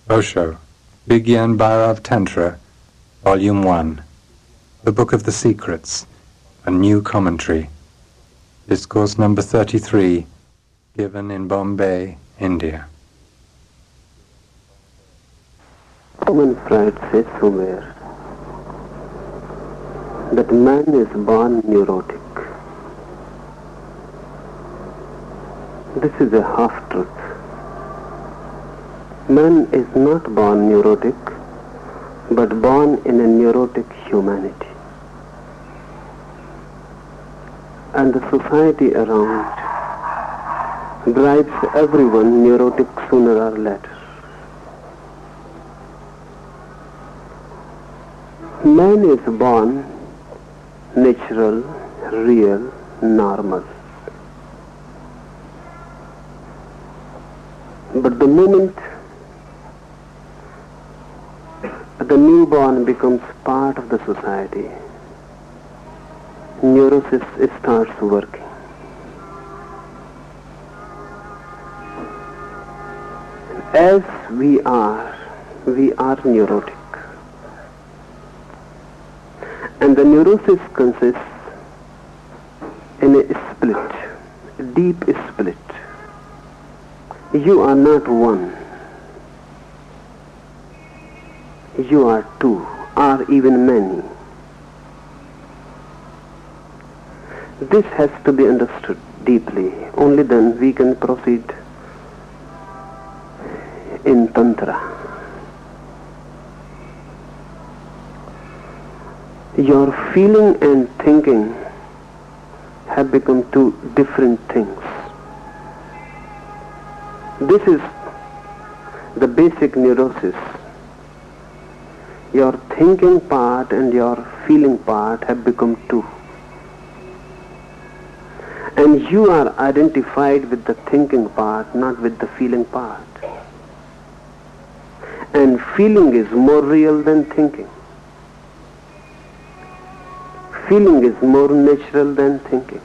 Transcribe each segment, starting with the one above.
Osho, Vigyan Bhairav Tantra, Volume 1, The Book of the Secrets, a New Commentary, Discourse number 33, given in Bombay, India. Sigmund Freud says somewhere that man is born neurotic. This is a half-truth. Man is not born neurotic, but born in a neurotic humanity. And the society around drives everyone neurotic sooner or later. Man is born natural, real, normal. But the moment the newborn becomes part of the society, neurosis starts working. As we are neurotic. And the neurosis consists in a split, a deep split. You are not one. You are two, or even many. This has to be understood deeply. Only then we can proceed in Tantra. Your feeling and thinking have become two different things. This is the basic neurosis. Your thinking part and your feeling part have become two. And you are identified with the thinking part, not with the feeling part. And feeling is more real than thinking. Feeling is more natural than thinking.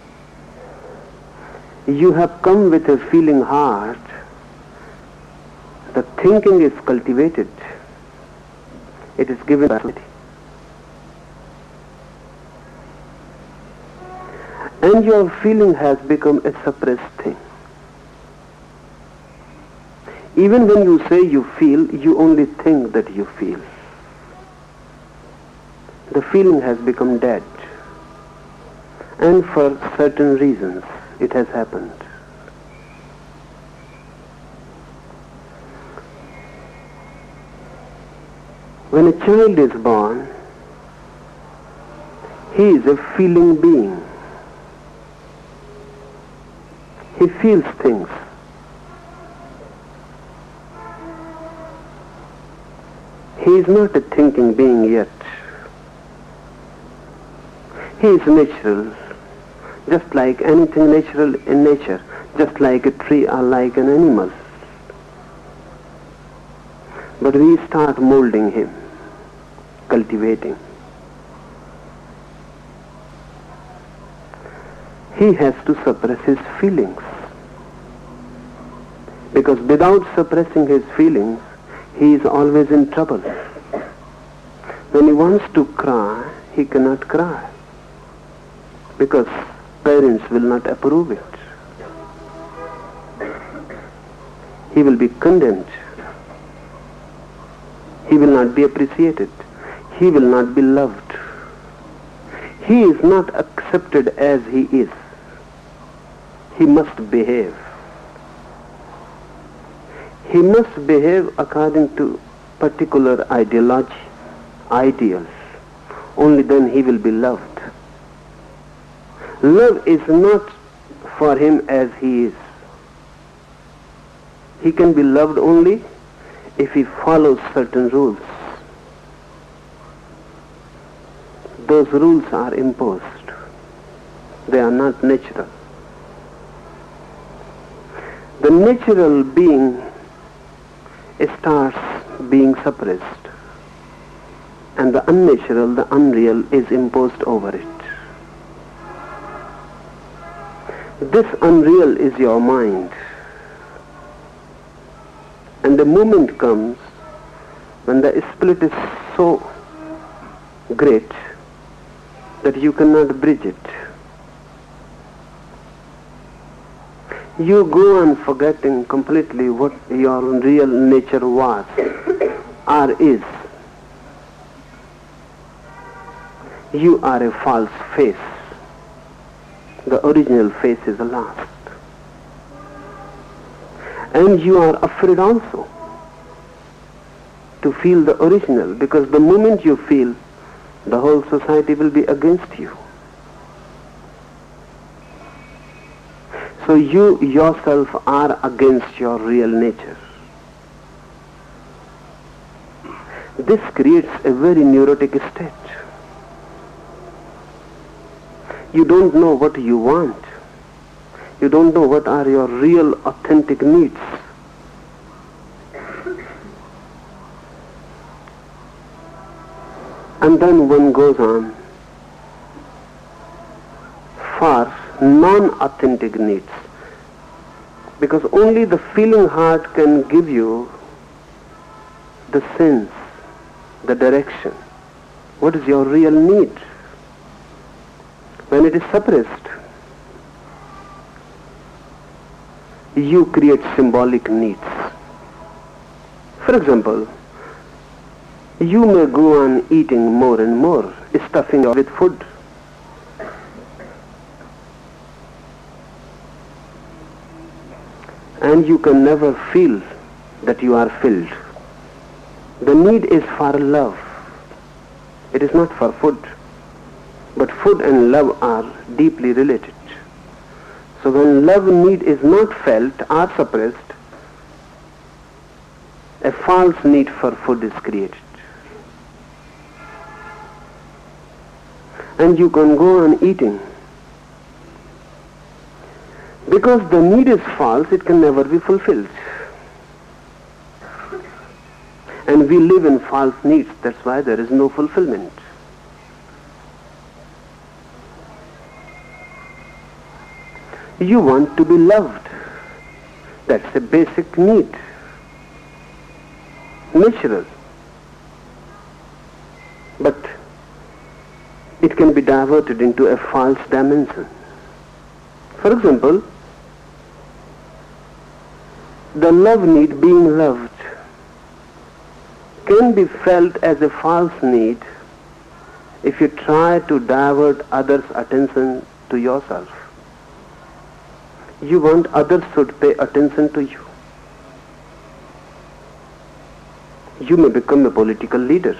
You have come with a feeling heart. The thinking is cultivated. It is given by society. And your feeling has become a suppressed thing. Even when you say you feel, you only think that you feel. The feeling has become dead. And for certain reasons, it has happened. When a child is born, he is a feeling being. He feels things. He is not a thinking being yet. He is natural, just like anything natural in nature, just like a tree or like an animal. But we start molding him, cultivating. He has to suppress his feelings. Because without suppressing his feelings, he is always in trouble. When he wants to cry, he cannot cry. Because parents will not approve it. He will be condemned. He will not be appreciated. He will not be loved. He is not accepted as he is. He must behave. He must behave according to particular ideology, ideals. Only then he will be loved. Love is not for him as he is. He can be loved only if he follows certain rules. Those rules are imposed. They are not natural. The natural being starts being suppressed, and the unnatural, the unreal, is imposed over it. This unreal is your mind. And the moment comes when the split is so great that you cannot bridge it. You go on forgetting completely what your real nature was or is. You are a false face. The original face is lost. And you are afraid also to feel the original, because the moment you feel, the whole society will be against you. So you yourself are against your real nature. This creates a very neurotic state. You don't know what you want. You don't know what are your real authentic needs. And then one goes on for non-authentic needs. Because only the feeling heart can give you the sense, the direction. What is your real need? When it is suppressed, you create symbolic needs. For example, you may go on eating more and more, stuffing with food. And you can never feel that you are filled. The need is for love. It is not for food. But food and love are deeply related. So when love need is not felt or suppressed, a false need for food is created. And you can go on eating. Because the need is false, it can never be fulfilled. And we live in false needs, that's why there is no fulfillment. You want to be loved. That's a basic need. Natural. But it can be diverted into a false dimension. For example, the love need, being loved, can be felt as a false need if you try to divert others' attention to yourself. You want others should pay attention to you. You may become a political leader.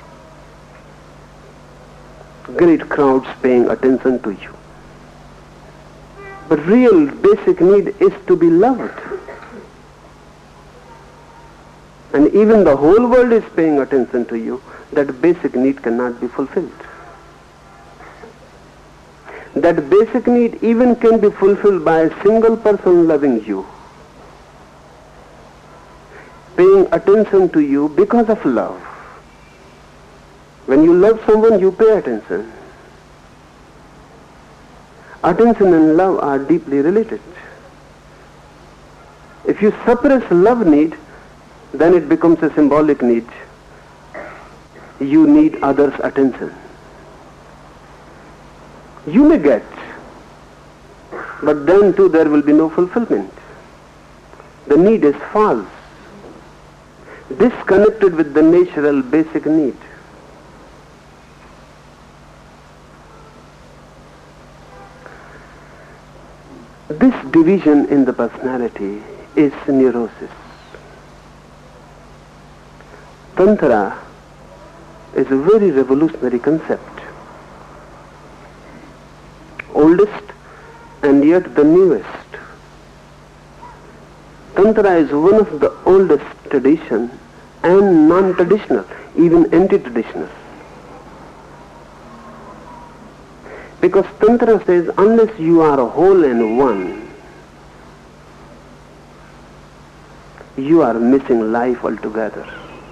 Great crowds paying attention to you. But real basic need is to be loved. And even the whole world is paying attention to you, that basic need cannot be fulfilled. That basic need even can be fulfilled by a single person loving you, paying attention to you because of love. When you love someone, you pay attention. Attention and love are deeply related. If you suppress love need, then it becomes a symbolic need. You need others' attention. You may get, but then too there will be no fulfillment. The need is false, disconnected with the natural basic need. This division in the personality is neurosis. Tantra is a very revolutionary concept. Oldest and yet the newest. Tantra is one of the oldest tradition and non-traditional, even anti-traditional. Because Tantra says unless you are a whole and one, you are missing life altogether.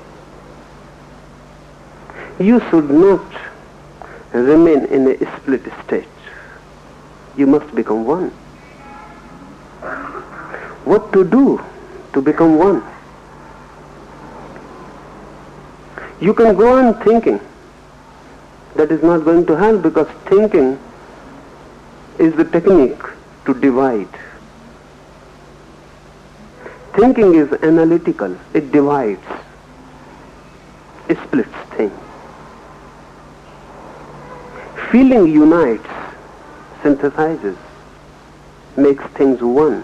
You should not remain in a split state. You must become one. What to do to become one? You can go on thinking. That is not going to help, because thinking is the technique to divide. Thinking is analytical. It divides. It splits things. Feeling unites, synthesizes, makes things one.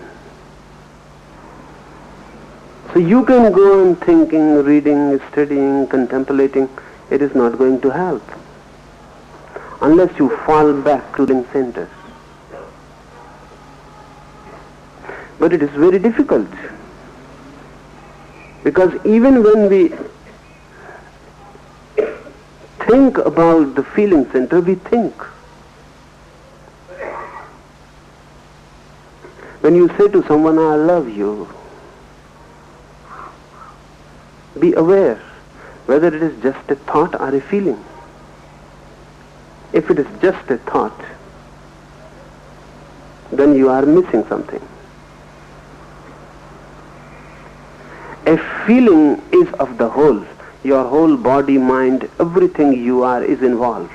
So you can go on thinking, reading, studying, contemplating. It is not going to help unless you fall back to the center. But it is very difficult, because even when we think about the feeling center, we think. When you say to someone, I love you, be aware whether it is just a thought or a feeling. If it is just a thought, then you are missing something. A feeling is of the whole. Your whole body, mind, everything you are is involved.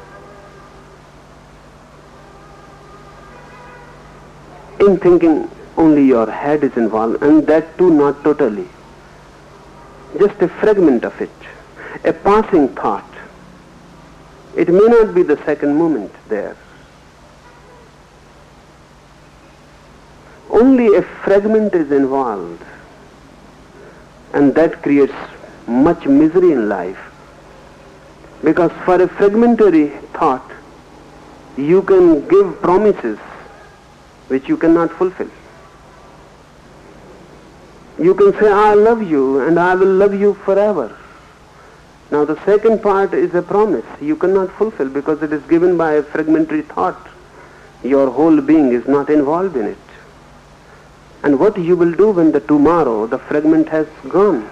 In thinking, only your head is involved, and that too not totally. Just a fragment of it, a passing thought. It may not be the second moment there. Only a fragment is involved, and that creates much misery in life, because for a fragmentary thought you can give promises which you cannot fulfill. You can say, I love you and I will love you forever. Now the second part is a promise you cannot fulfill, because it is given by a fragmentary thought. Your whole being is not involved in it. And what you will do when tomorrow the fragment has gone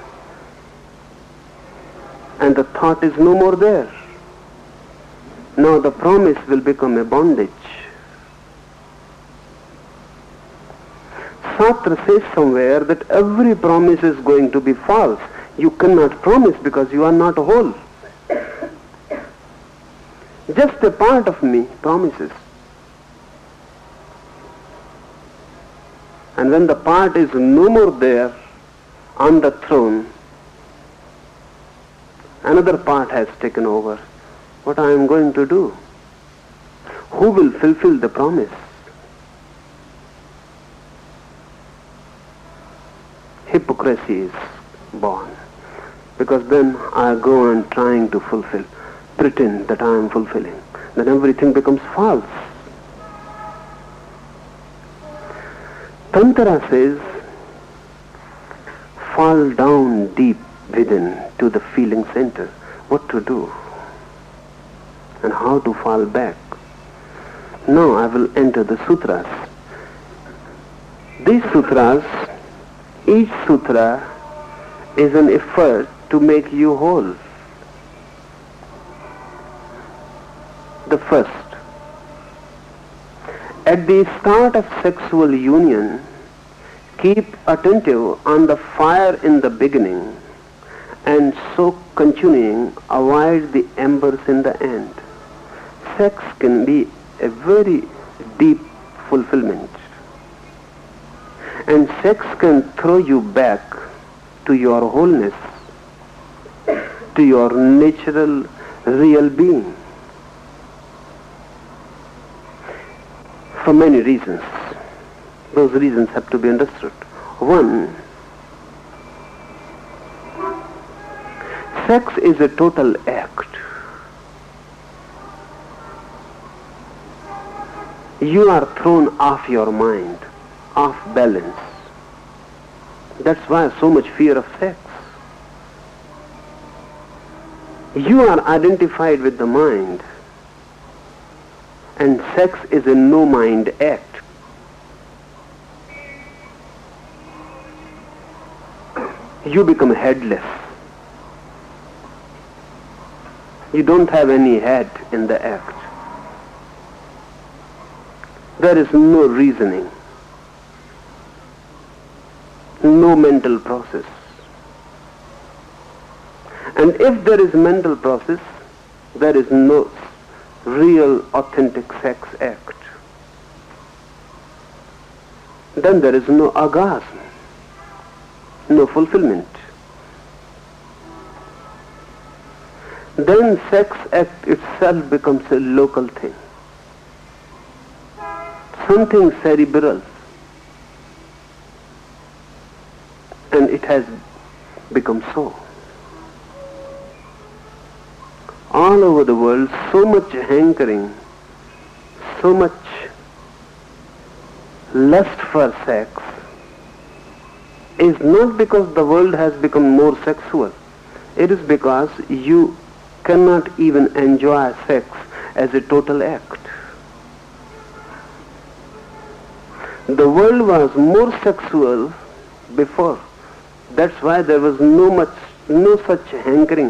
and the thought is no more there? Now the promise will become a bondage. Sartre says somewhere that every promise is going to be false. You cannot promise because you are not whole. Just a part of me promises. And when the part is no more there on the throne, another part has taken over. What I am going to do? Who will fulfill the promise? Hypocrisy is born, because then I go on trying to fulfill, pretend that I am fulfilling. Then everything becomes false. Tantra says, fall down deep within to the feeling center. What to do and how to fall back. Now I will enter the sutras. These sutras, each sutra is an effort to make you whole. The first, at the start of sexual union, keep attentive on the fire in the beginning, and so continuing, avoid the embers in the end. Sex can be a very deep fulfillment, and sex can throw you back to your wholeness, to your natural, real being. For many reasons. Those reasons have to be understood. One, sex is a total act. You are thrown off your mind, off balance. That's why so much fear of sex. You are identified with the mind, and sex is a no-mind act. You become headless. You don't have any head in the act. There is no reasoning, no mental process. And if there is mental process, there is no real authentic sex act. Then there is no orgasm, no fulfillment. Then sex act itself becomes a local thing, something cerebral, and it has become so. All over the world, so much hankering, so much lust for sex is not because the world has become more sexual. It is because you cannot even enjoy sex as a total act. The world was more sexual before. That's why there was no such hankering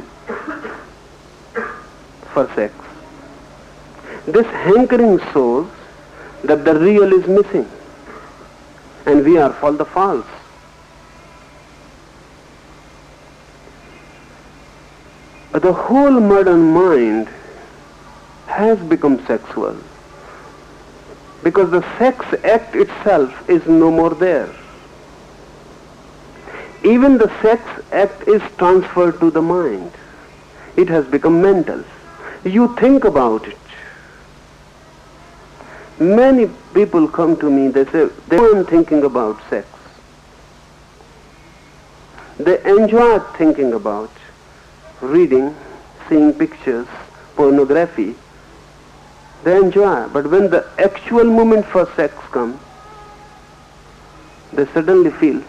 for sex. This hankering shows that the real is missing, and we are for the false. The whole modern mind has become sexual because the sex act itself is no more there. Even the sex act is transferred to the mind. It has become mental. You think about it. Many people come to me, they say, they aren't thinking about sex. They enjoy thinking about reading, seeing pictures, pornography. They enjoy. But when the actual moment for sex comes, they suddenly feel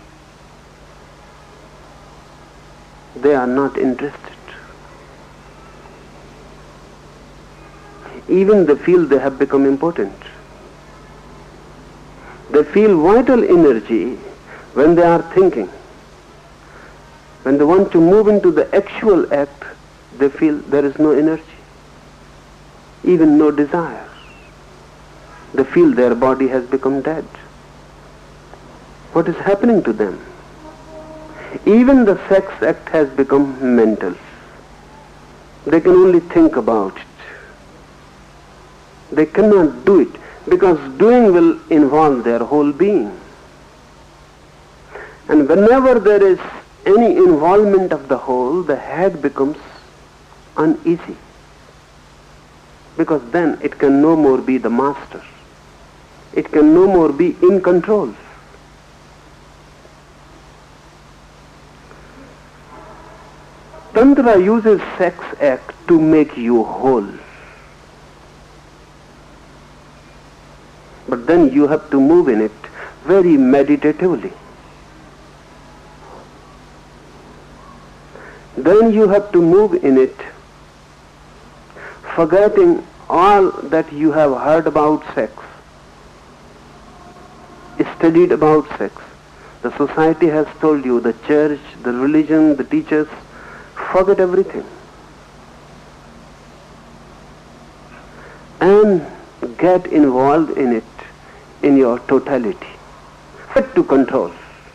they are not interested. Even they feel they have become important. They feel vital energy when they are thinking. When they want to move into the actual act, they feel there is no energy, even no desire. They feel their body has become dead. What is happening to them? Even the sex act has become mental. They can only think about it. They cannot do it because doing will involve their whole being. And whenever there is any involvement of the whole, the head becomes uneasy, because then it can no more be the master. It can no more be in control. Tantra uses sex act to make you whole. But then you have to move in it very meditatively. Then you have to move in it forgetting all that you have heard about sex, studied about sex. The society has told you, the church, the religion, the teachers. Forget everything and get involved in it in your totality. Fit to control.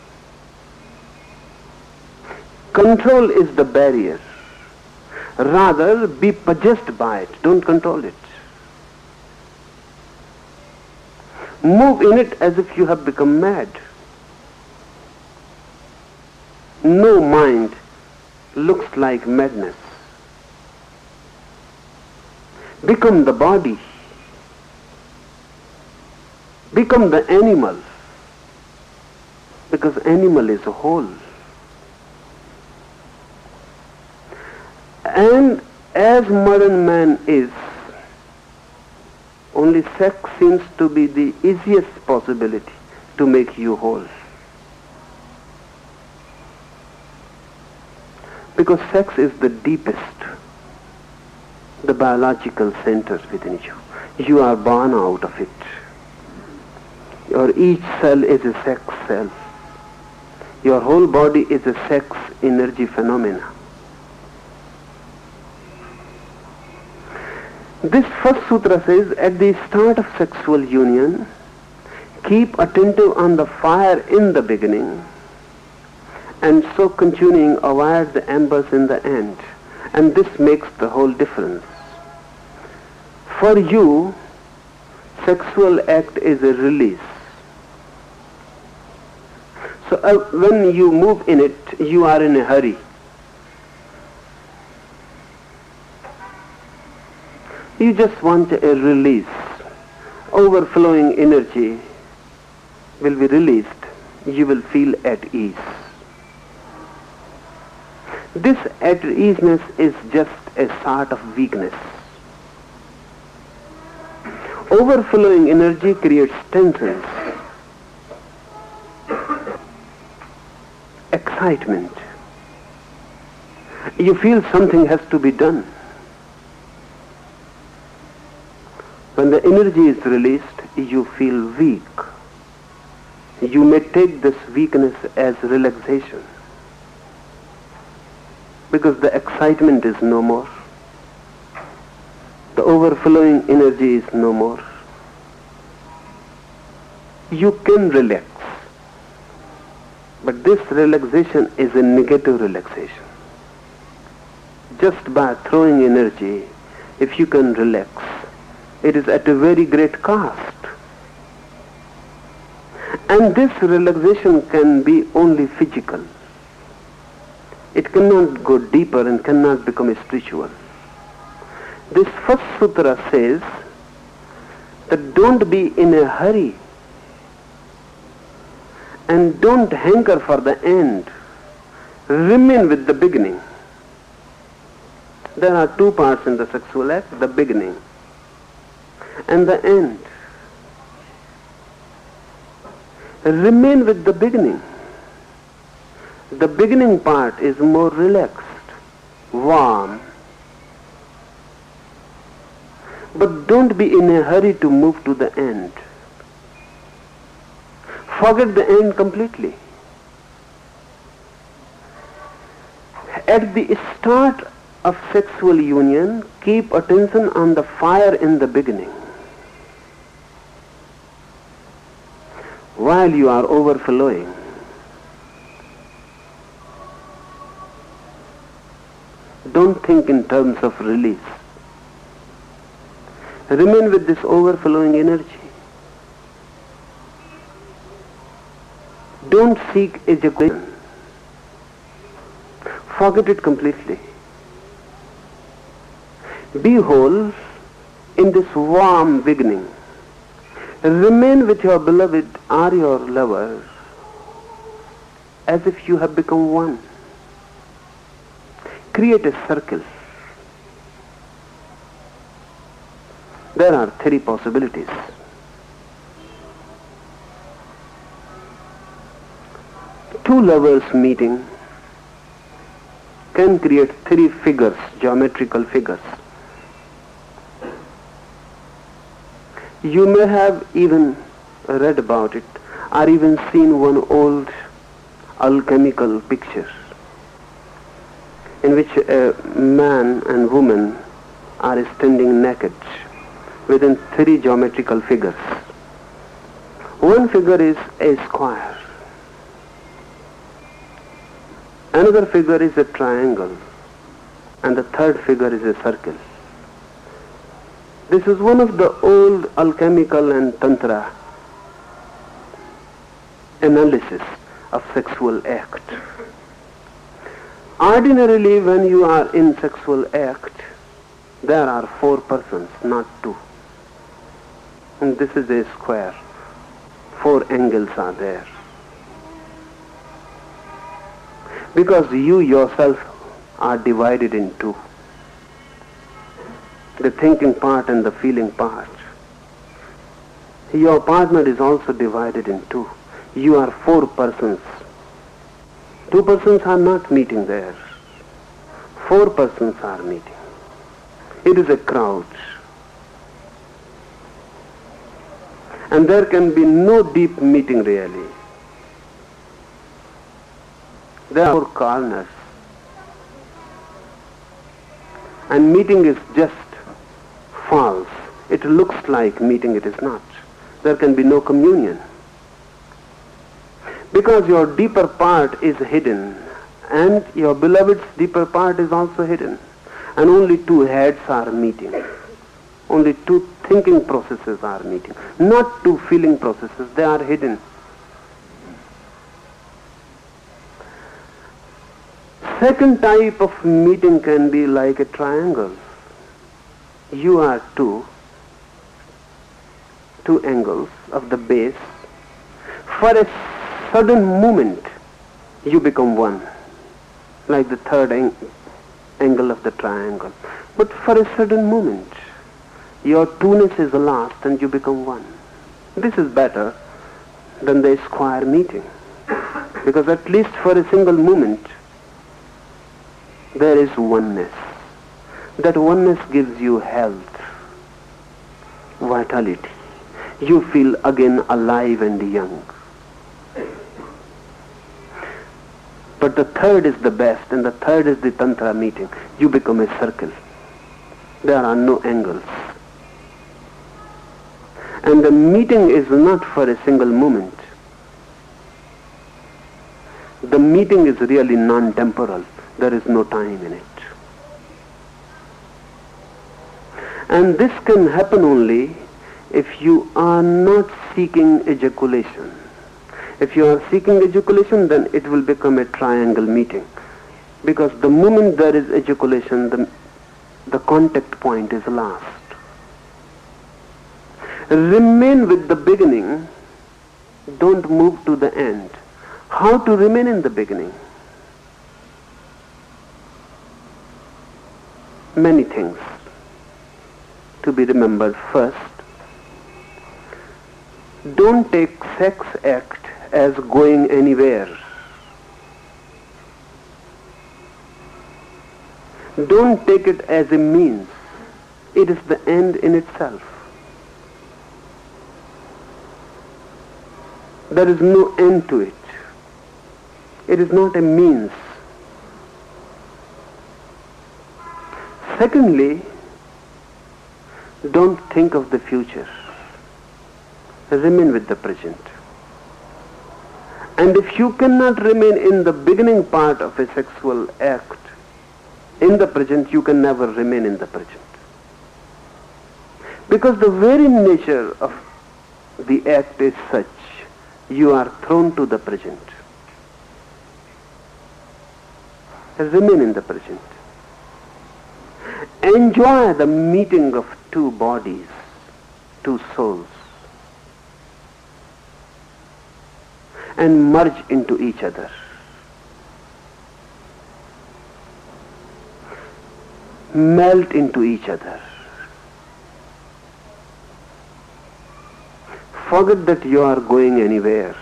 Control is the barrier. Rather, be possessed by it. Don't control it. Move in it as if you have become mad. No mind looks like madness. Become the body. Become the animal. Because animal is a whole. And as modern man is, only sex seems to be the easiest possibility to make you whole. Because sex is the deepest, the biological center within you. You are born out of it. Your each cell is a sex cell. Your whole body is a sex energy phenomena. This first sutra says, at the start of sexual union, keep attentive on the fire in the beginning and so continuing avoid the embers in the end. And this makes the whole difference. For you, sexual act is a release. So when you move in it, you are in a hurry. You just want a release. Overflowing energy will be released. You will feel at ease. This at easiness is just a sort of weakness. Overflowing energy creates tensions, excitement. You feel something has to be done. When the energy is released, you feel weak. You may take this weakness as relaxation, because the excitement is no more. The overflowing energy is no more. You can relax. But this relaxation is a negative relaxation. Just by throwing energy, if you can relax, it is at a very great cost. And this relaxation can be only physical. It cannot go deeper and cannot become spiritual. This first sutra says that don't be in a hurry and don't hanker for the end. Remain with the beginning. There are two parts in the sexual act, the beginning and the end. Remain with the beginning. The beginning part is more relaxed, warm. But don't be in a hurry to move to the end. Forget the end completely. At the start of sexual union, keep attention on the fire in the beginning. While you are overflowing, don't think in terms of release. Remain with this overflowing energy. Don't seek ejaculation. Forget it completely. Be whole in this warm beginning. Remain with your beloved or your lover as if you have become one. Create a circle. There are three possibilities. Two lovers meeting can create three figures, geometrical figures. You may have even read about it or even seen one old alchemical picture in which a man and woman are standing naked within three geometrical figures. One figure is a square. Another figure is a triangle. And the third figure is a circle. This is one of the old alchemical and tantra analysis of sexual act. Ordinarily, when you are in sexual act, there are four persons, not two. And this is a square. Four angles are there. Because you yourself are divided in two. The thinking part and the feeling part. Your partner is also divided in two. You are four persons. Two persons are not meeting there. Four persons are meeting. It is a crowd. And there can be no deep meeting really. There are four corners. And meeting is just false. It looks like meeting, it is not. There can be no communion. Because your deeper part is hidden, and your beloved's deeper part is also hidden, and only two heads are meeting. Only two thinking processes are meeting, not two feeling processes. They are hidden. Second type of meeting can be like a triangle. You are two angles of the base. For a sudden moment, you become one, like the third angle of the triangle. But for a sudden moment, your two-ness is lost and you become one. This is better than the square meeting, because at least for a single moment, there is oneness. That oneness gives you health, vitality. You feel again alive and young. But the third is the best, and the third is the Tantra meeting. You become a circle. There are no angles. And the meeting is not for a single moment. The meeting is really non-temporal. There is no time in it. And this can happen only if you are not seeking ejaculation. If you are seeking ejaculation, then it will become a triangle meeting. Because the moment there is ejaculation, the contact point is lost. Remain with the beginning. Don't move to the end. How to remain in the beginning? Many things to be remembered. First, don't take sex act as going anywhere. Don't take it as a means. It is the end in itself. There is no end to it. It is not a means. Secondly, don't think of the future. Remain with the present. And if you cannot remain in the beginning part of a sexual act, in the present, you can never remain in the present. Because the very nature of the act is such, you are thrown to the present. Remain in the present. Enjoy the meeting of two bodies, two souls, and merge into each other. Melt into each other. Forget that you are going anywhere.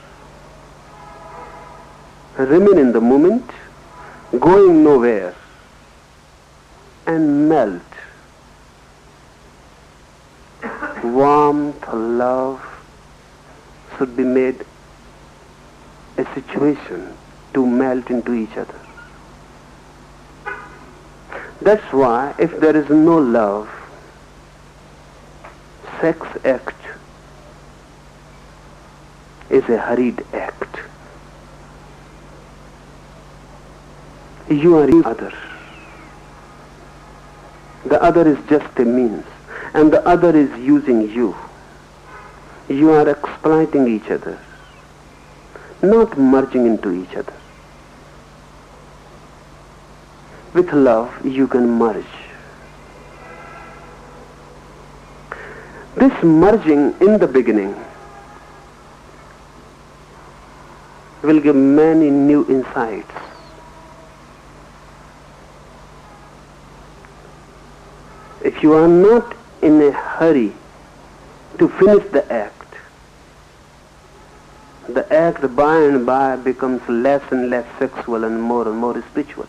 Remain in the moment, going nowhere, and melt. Warmth, love should be made a situation to melt into each other. That's why if there is no love, sex act is a hurried act. You are the other. The other is just a means, and the other is using you. You are exploiting each other, not merging into each other. With love, you can merge. This merging in the beginning will give many new insights. If you are not in a hurry to finish the act by and by becomes less and less sexual and more spiritual.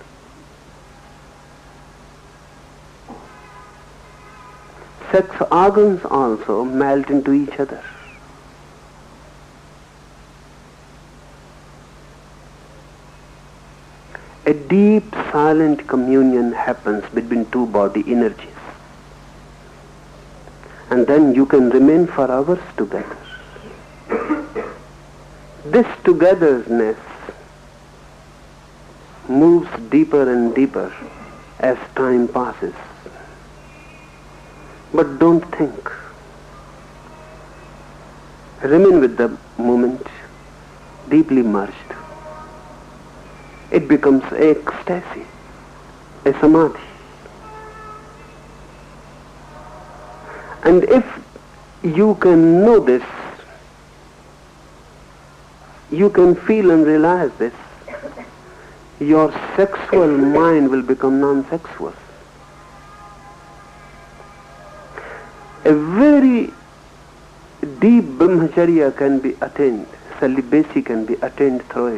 Sex organs also melt into each other. A deep silent communion happens between two body energies. And then you can remain for hours together. This togetherness moves deeper and deeper as time passes. But don't think. Remain with the moment, deeply merged. It becomes ecstasy, a samadhi. And if you can know this, you can feel and realize this, your sexual mind will become non-sexual. A very deep brahmacharya can be attained, celibacy can be attained through it.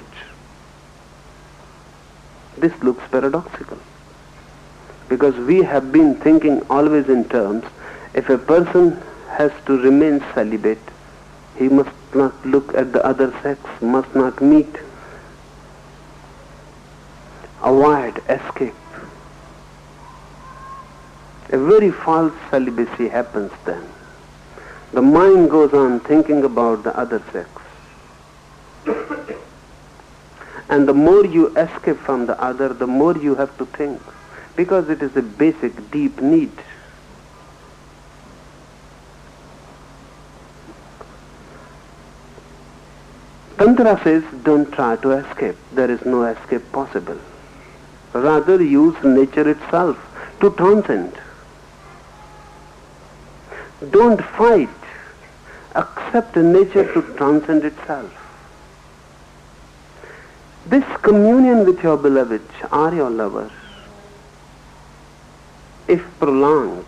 This looks paradoxical, because we have been thinking always in terms, if a person has to remain celibate, he must not look at the other sex, must not meet, avoid, escape. A very false celibacy happens then. The mind goes on thinking about the other sex. And the more you escape from the other, the more you have to think, because it is a basic, deep need. Tantra says, don't try to escape. There is no escape possible. Rather, use nature itself to transcend. Don't fight. Accept nature to transcend itself. This communion with your beloved or your lover, if prolonged,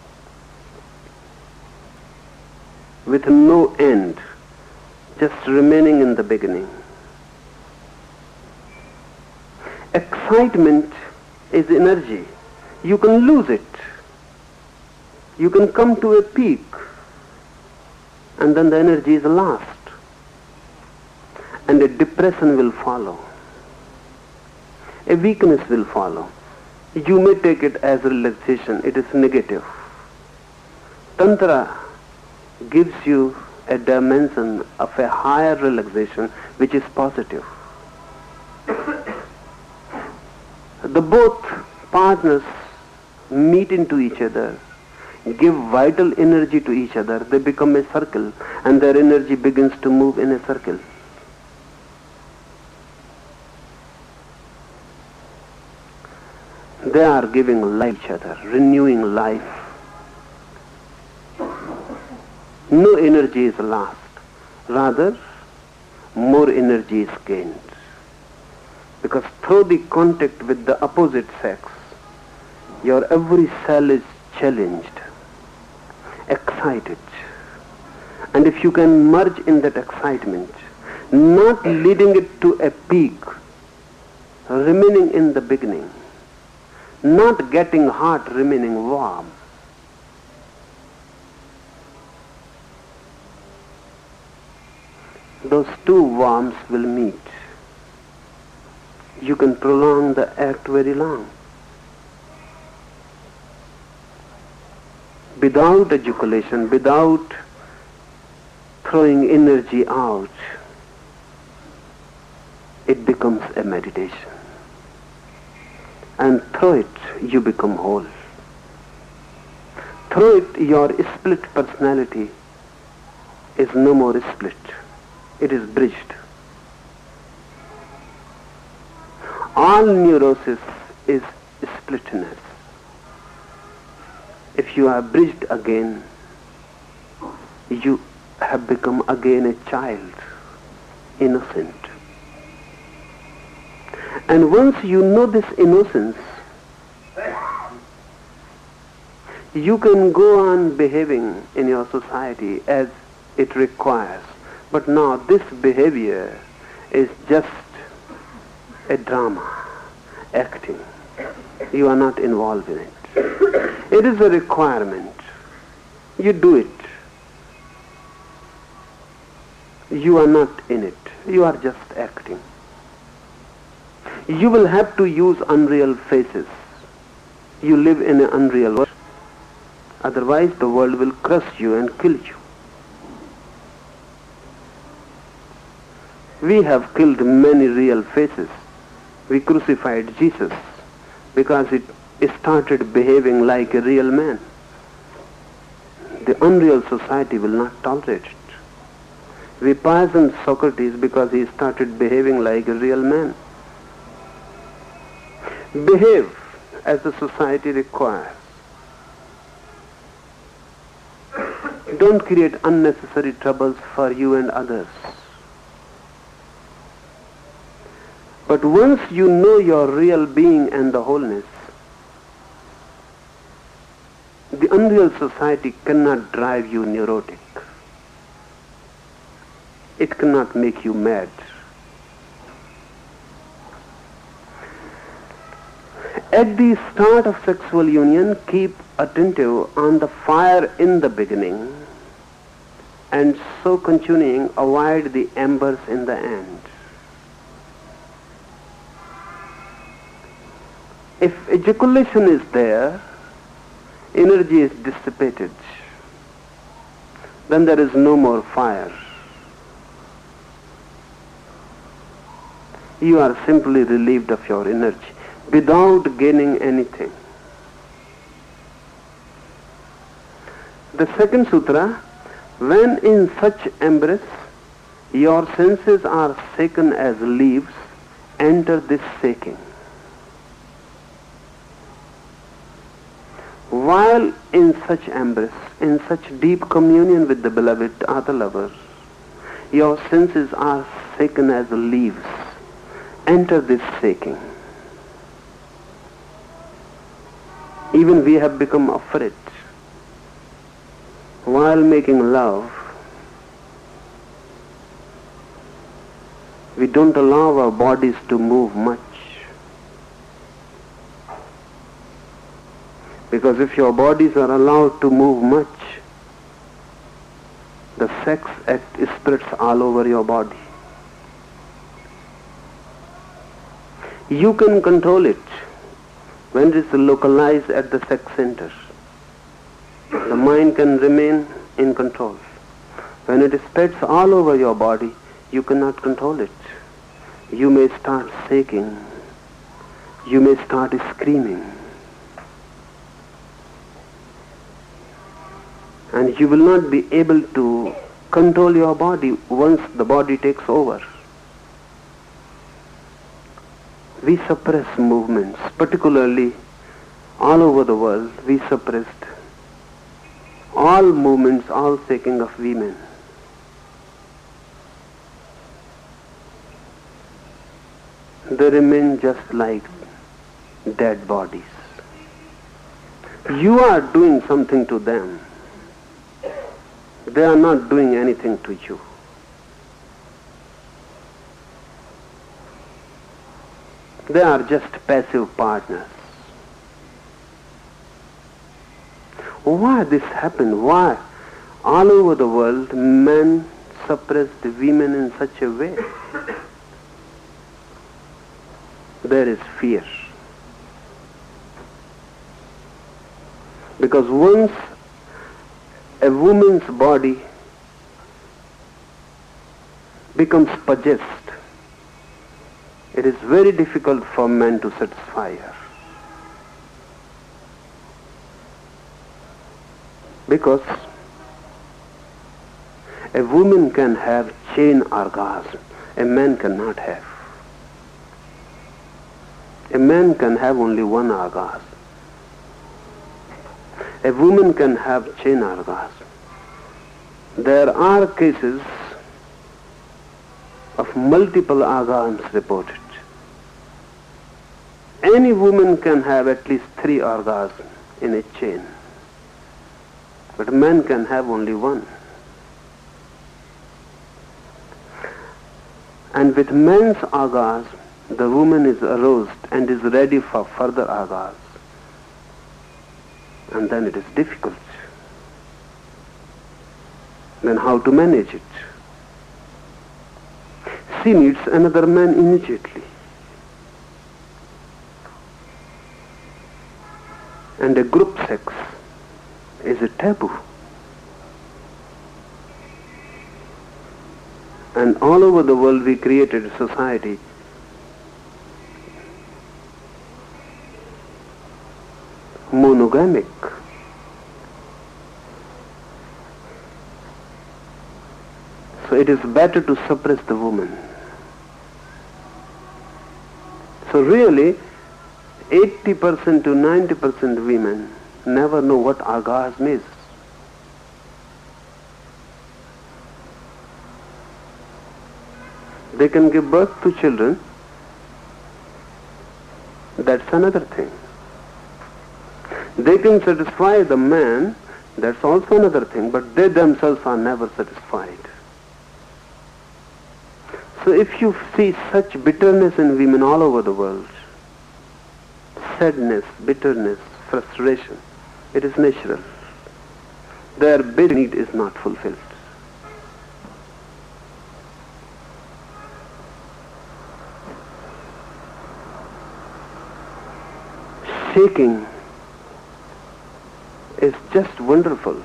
with no end, just remaining in the beginning. Excitement is energy. You can lose it. You can come to a peak, and then the energy is lost, and a depression will follow. A weakness will follow. You may take it as relaxation. It is negative. Tantra gives you a dimension of a higher relaxation which is positive. The both partners meet into each other, give vital energy to each other, they become a circle, and their energy begins to move in a circle. They are giving life to each other, renewing life. No energy is lost. Rather, more energy is gained. Because through the contact with the opposite sex, your every cell is challenged, excited. And if you can merge in that excitement, not leading it to a peak, remaining in the beginning, not getting hot, remaining warm, those two warms will meet. You can prolong the act very long. Without ejaculation, without throwing energy out, it becomes a meditation. And through it, you become whole. Through it, your split personality is no more split. It is bridged. All neurosis is splitness. If you are bridged again, you have become again a child, innocent. And once you know this innocence, you can go on behaving in your society as it requires. But now this behavior is just a drama, acting. You are not involved in it. It is a requirement. You do it. You are not in it. You are just acting. You will have to use unreal faces. You live in an unreal world. Otherwise the world will crush you and kill you. We have killed many real faces. We crucified Jesus because it started behaving like a real man. The unreal society will not tolerate it. We poisoned Socrates because he started behaving like a real man. Behave as the society requires. Don't create unnecessary troubles for you and others. But once you know your real being and the wholeness, the unreal society cannot drive you neurotic. It cannot make you mad. At the start of sexual union, keep attentive on the fire in the beginning, and so continuing, avoid the embers in the end. If ejaculation is there, energy is dissipated, then there is no more fire. You are simply relieved of your energy without gaining anything. The second sutra, when in such embrace your senses are shaken as leaves, enter this shaking. While in such embrace, in such deep communion with the beloved or the lover, your senses are shaken as leaves. Enter this shaking. Even we have become afraid. While making love, we don't allow our bodies to move much. Because if your bodies are allowed to move much, the sex act spreads all over your body. You can control it when it is localized at the sex center. The mind can remain in control. When it spreads all over your body, you cannot control it. You may start shaking. You may start screaming. And you will not be able to control your body once the body takes over. We suppress movements, particularly all over the world. We suppressed all movements, all shaking of women. They remain just like dead bodies. You are doing something to them. They are not doing anything to you. They are just passive partners. Why this happened? Why all over the world men suppressed women in such a way? There is fear. Because once a woman's body becomes possessed, it is very difficult for men to satisfy her. Because a woman can have chain orgasm, a man cannot have. A man can have only one orgasm. A woman can have chain orgasm. There are cases of multiple orgasms reported. Any woman can have at least 3 orgasms in a chain. But a man can have only one. And with man's orgasm, the woman is aroused and is ready for further orgasm. And then it is difficult. Then how to manage it? She needs another man immediately. And a group sex is a taboo. And all over the world we created a society monogamic. So it is better to suppress the woman. So really 80% to 90% women never know what orgasm is. They can give birth to children, that's another thing. They can satisfy the man, that's also another thing, but they themselves are never satisfied. So if you see such bitterness in women all over the world, sadness, bitterness, frustration, it is natural. Their basic need is not fulfilled. Shaking is just wonderful,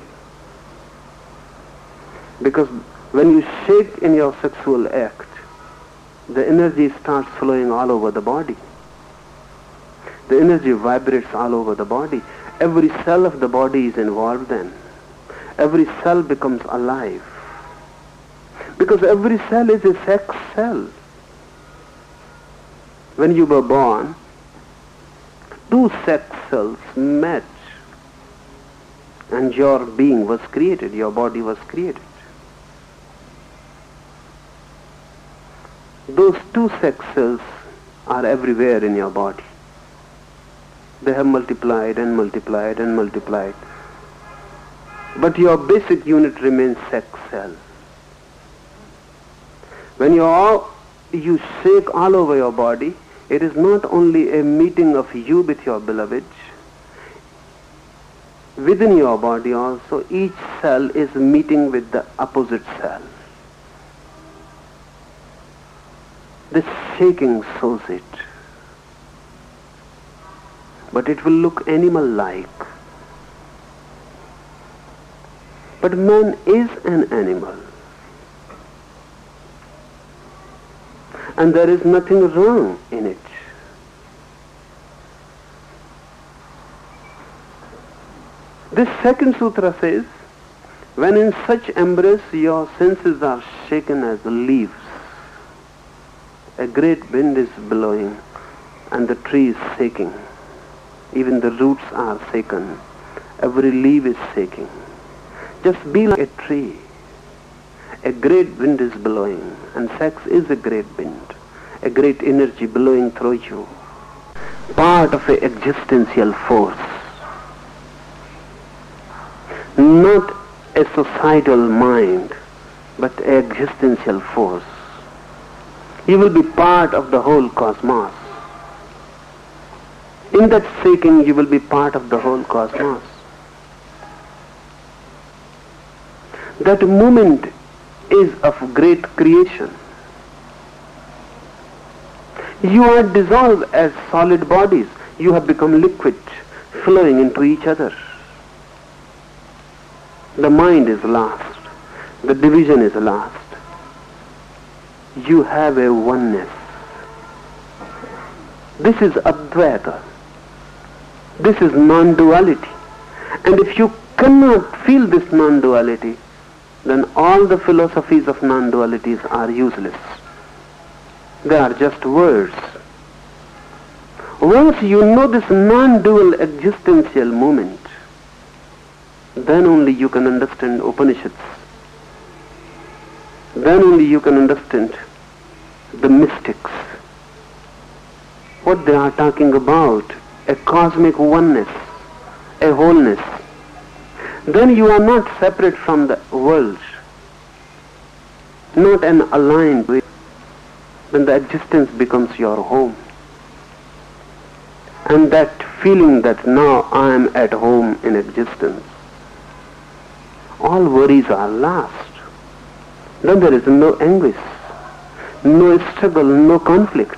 because when you shake in your sexual act, the energy starts flowing all over the body. The energy vibrates all over the body. Every cell of the body is involved then. Every cell becomes alive, because every cell is a sex cell. When you were born, two sex cells met and your being was created, your body was created. Those two sex cells are everywhere in your body. They have multiplied and multiplied and multiplied. But your basic unit remains sex cell. When you shake all over your body, it is not only a meeting of you with your beloved. Within your body also, each cell is meeting with the opposite cell. This shaking shows it. But it will look animal-like. But man is an animal. And there is nothing wrong in it. This second sutra says, when in such embrace your senses are shaken as leaves, a great wind is blowing and the tree is shaking. Even the roots are shaken. Every leaf is shaking. Just be like a tree. A great wind is blowing, and sex is a great wind, a great energy blowing through you, part of an existential force, not a societal mind, but an existential force. You will be part of the whole cosmos. In that shaking, you will be part of the whole cosmos. That moment is of great creation. You are dissolved as solid bodies. You have become liquid, flowing into each other. The mind is lost. The division is lost. You have a oneness. This is Advaita. This is non-duality. And if you cannot feel this non-duality, then all the philosophies of non-dualities are useless. They are just words. Once you know this non-dual existential moment, then only you can understand Upanishads. Then only you can understand the mystics. What they are talking about, a cosmic oneness, a wholeness. Then you are not separate from the world, not an aligned with. Then the existence becomes your home. And that feeling that now I am at home in existence, all worries are lost. Then there is no anguish, no struggle, no conflict.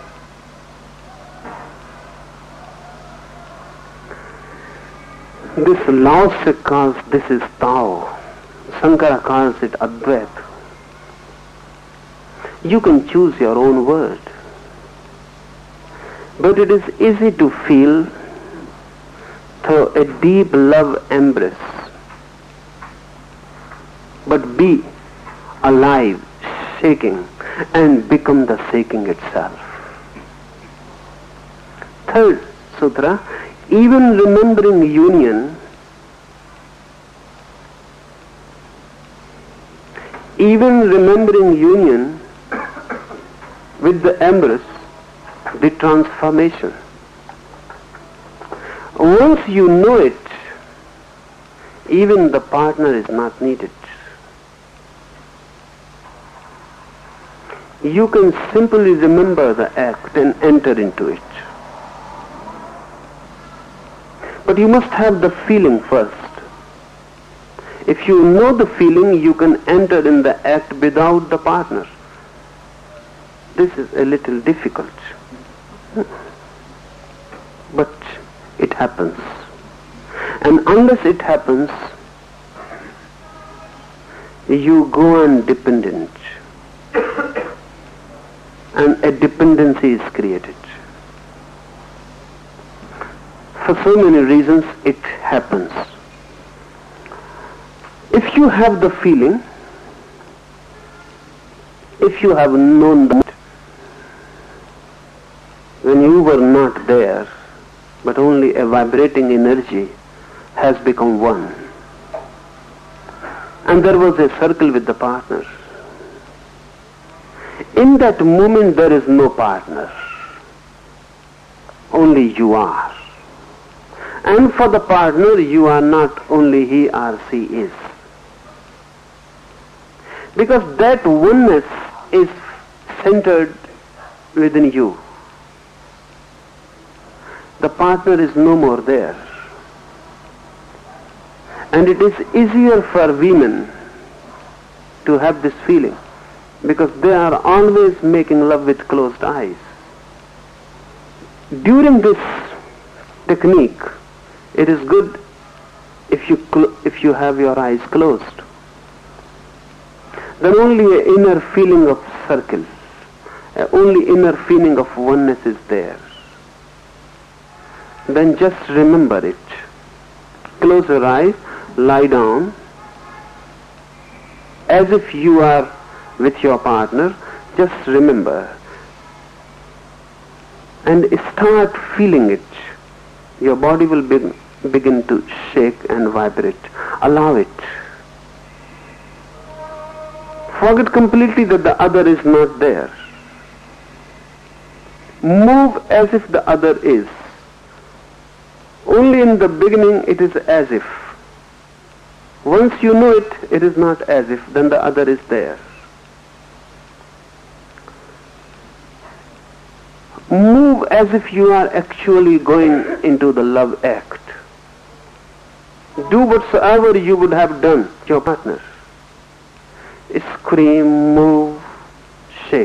This Lao Tse calls this is Tao. Sankara calls it Advaita. You can choose your own word. But it is easy to feel through a deep love embrace. But be alive, shaking, and become the shaking itself. Third sutra, even remembering union, with the embrace, the transformation. Once you know it, even the partner is not needed. You can simply remember the act and enter into it. But you must have the feeling first. If you know the feeling, you can enter in the act without the partner. This is a little difficult. But it happens. And unless it happens, you go on dependent. And a dependency is created. For so many reasons it happens. If you have the feeling, if you have known that when you were not there, but only a vibrating energy has become one, and there was a circle with the partner, in that moment there is no partner, only you are. And for the partner, you are not only he or she is. Because that oneness is centered within you. The partner is no more there. And it is easier for women to have this feeling because they are always making love with closed eyes. During this technique, it is good if you have your eyes closed. Then only an inner feeling of circle, only inner feeling of oneness is there. Then just remember it. Close your eyes, lie down, as if you are with your partner. Just remember and start feeling it. Your body will begin to shake and vibrate. Allow it. Forget completely that the other is not there. Move as if the other is. Only in the beginning it is as if. Once you know it, it is not as if, then the other is there. Move as if you are actually going into the love act. Do whatsoever you would have done to your partner. Scream, move, shake.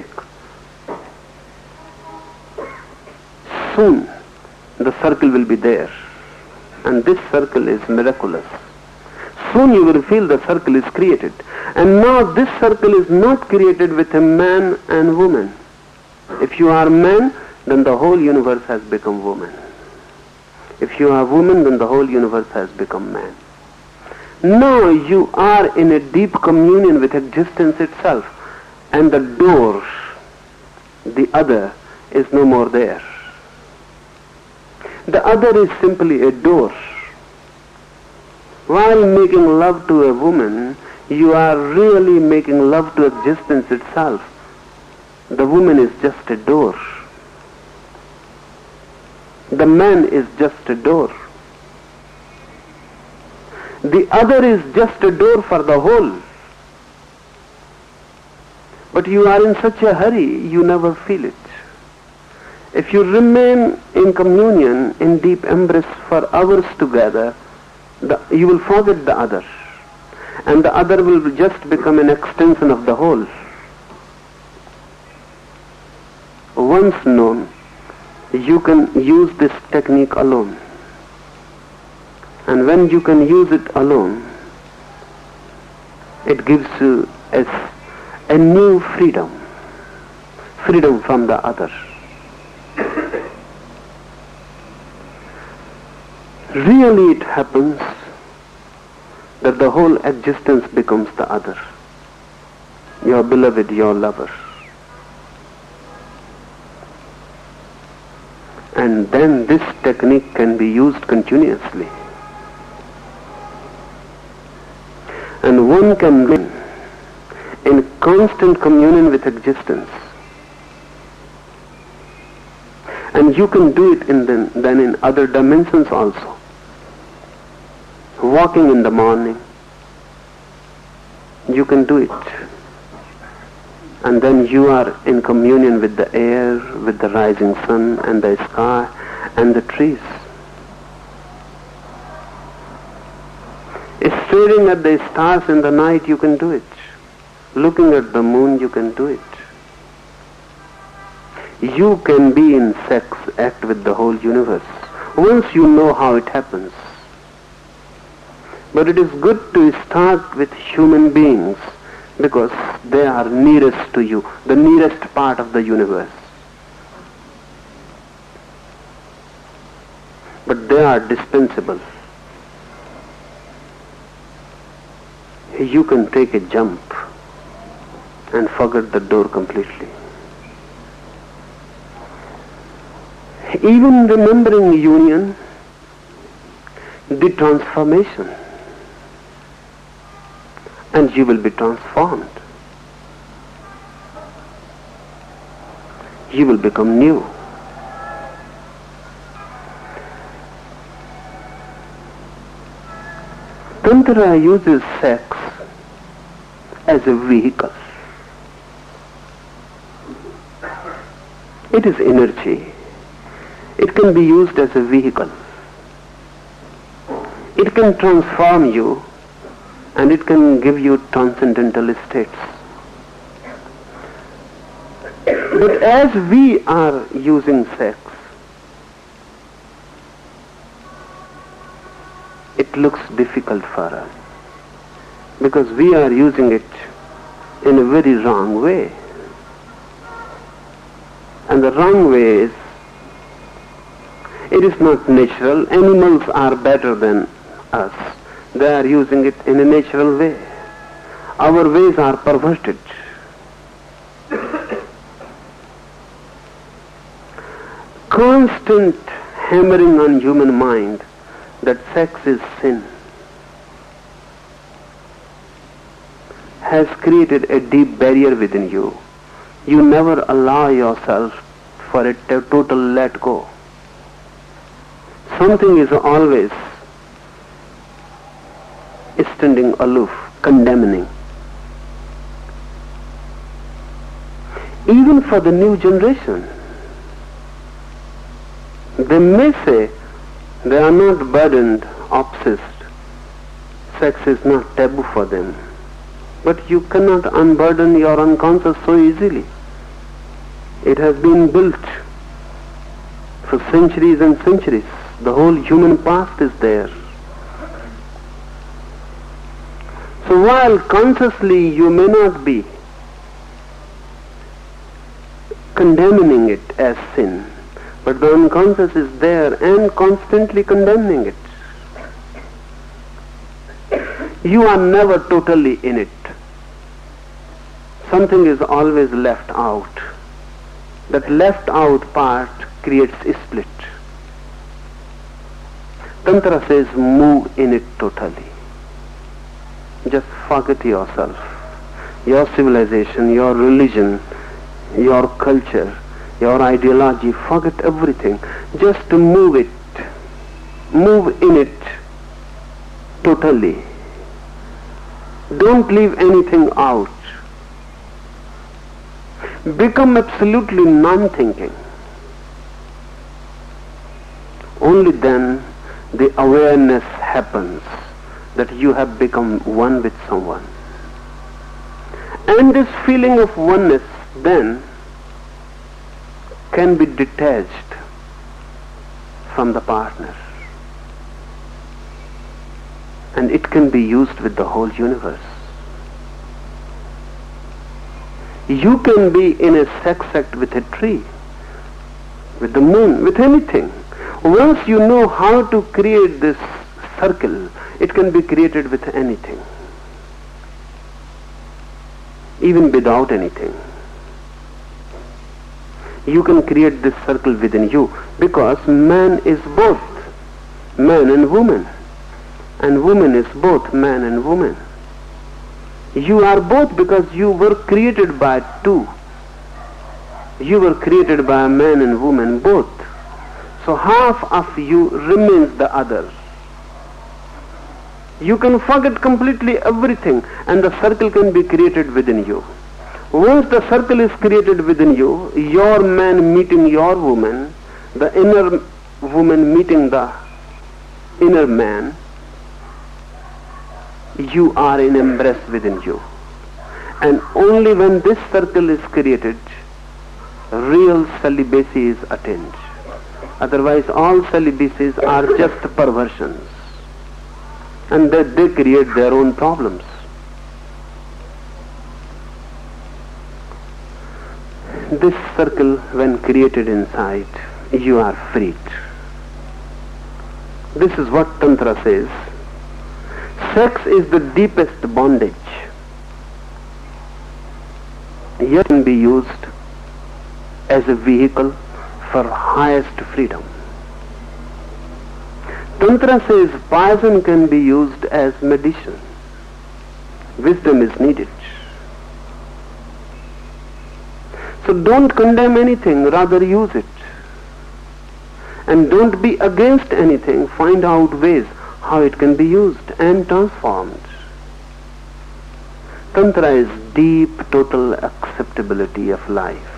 Soon the circle will be there. And this circle is miraculous. Soon you will feel the circle is created. And now this circle is not created with a man and woman. If you are man, then the whole universe has become woman. If you are woman, then the whole universe has become man. Now you are in a deep communion with existence itself, and the door, the other, is no more there. The other is simply a door. While making love to a woman, you are really making love to existence itself. The woman is just a door. The man is just a door. The other is just a door for the whole. But you are in such a hurry, you never feel it. If you remain in communion, in deep embrace for hours together, you will forget the other. And the other will just become an extension of the whole. Once known, you can use this technique alone. And when you can use it alone, it gives you a new freedom. freedom from the other. Really it happens that the whole existence becomes the other. Your beloved, your lover. And then this technique can be used continuously. And one can live in constant communion with existence. And you can do it then in other dimensions also. Walking in the morning, you can do it. And then you are in communion with the air, with the rising sun and the sky and the trees. Staring at the stars in the night, you can do it. Looking at the moon, you can do it. You can be in sex act with the whole universe once you know how it happens. But it is good to start with human beings because they are nearest to you, the nearest part of the universe. But they are dispensable. You can take a jump and forget the door completely. Even remembering union, the transformation, and you will be transformed. You will become new. Tantra uses sex as a vehicle. It is energy. It can be used as a vehicle. It can transform you and it can give you transcendental states. But as we are using sex, it looks difficult for us because we are using it in a very wrong way. And the wrong way is, it is not natural. Animals are better than us. They are using it in a natural way. Our ways are perverted. Constant hammering on human mind that sex is sin has created a deep barrier within you. You never allow yourself for a total let go. Something is always standing aloof, condemning. Even for the new generation, they may say they are not burdened, obsessed. Sex is not taboo for them. But you cannot unburden your unconscious so easily. It has been built for centuries and centuries. The whole human past is there. So while consciously you may not be condemning it as sin, but the unconscious is there and constantly condemning it. You are never totally in it. Something is always left out. That left out part creates a split. Tantra says move in it totally. Just forget yourself, your civilization, your religion, your culture, your ideology, forget everything. Just move it. Move in it totally. Don't leave anything out. Become absolutely non-thinking. Only then the awareness happens that you have become one with someone. And this feeling of oneness then can be detached from the partner. And it can be used with the whole universe. You can be in a sex act with a tree, with the moon, with anything. Once you know how to create this circle, it can be created with anything, even without anything. You can create this circle within you, because man is both man and woman, and woman is both man and woman. You are both because you were created by two. You were created by a man and woman both. So half of you remains the other. You can forget completely everything, and the circle can be created within you. Once the circle is created within you, your man meeting your woman, the inner woman meeting the inner man, you are in embrace within you. And only when this circle is created, real celibacy is attained. Otherwise all celibacies are just perversions, and they create their own problems. This circle, when created inside, you are freed. This is what Tantra says. Sex is the deepest bondage, yet can be used as a vehicle for highest freedom. Tantra says poison can be used as medicine. Wisdom is needed. So don't condemn anything, rather use it. And don't be against anything, find out ways how it can be used and transformed. Tantra is deep, total acceptability of life.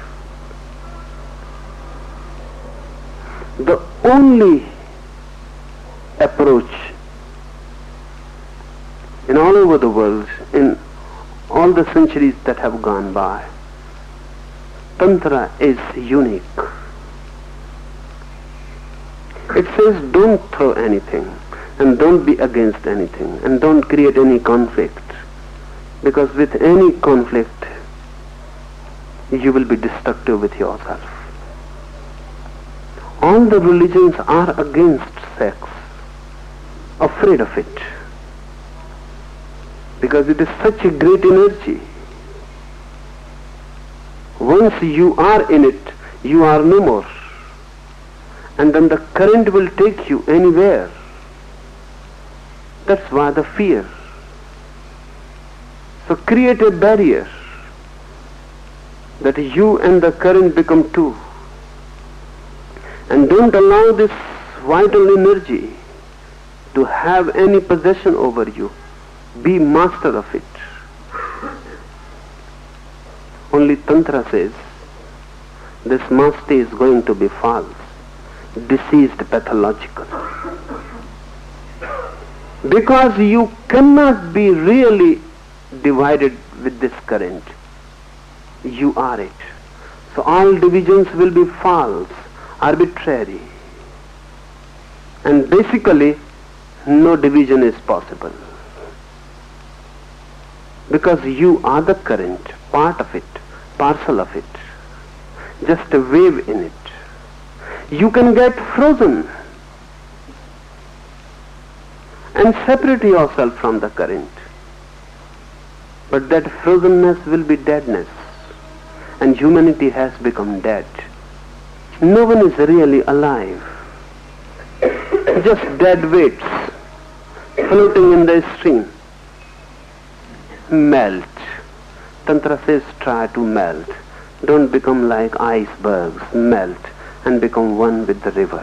The only approach in all over the world, in all the centuries that have gone by, Tantra is unique. It says don't throw anything, and don't be against anything, and don't create any conflict, because with any conflict you will be destructive with yourself. All the religions are against sex, afraid of it, because it is such a great energy. Once you are in it, you are no more, and then the current will take you anywhere. That's why the fear. So create a barrier that you and the current become two, and don't allow this vital energy to have any possession over you. Be master of it. Only Tantra says this mastery is going to be false, diseased, pathological. Because you cannot be really divided with this current. You are it. So all divisions will be false, arbitrary. And basically, no division is possible. Because you are the current, part of it, parcel of it, just a wave in it. You can get frozen and separate yourself from the current. But that frozenness will be deadness, and humanity has become dead. No one is really alive. Just dead weights floating in the stream. Melt. Tantra says try to melt. Don't become like icebergs. Melt and become one with the river.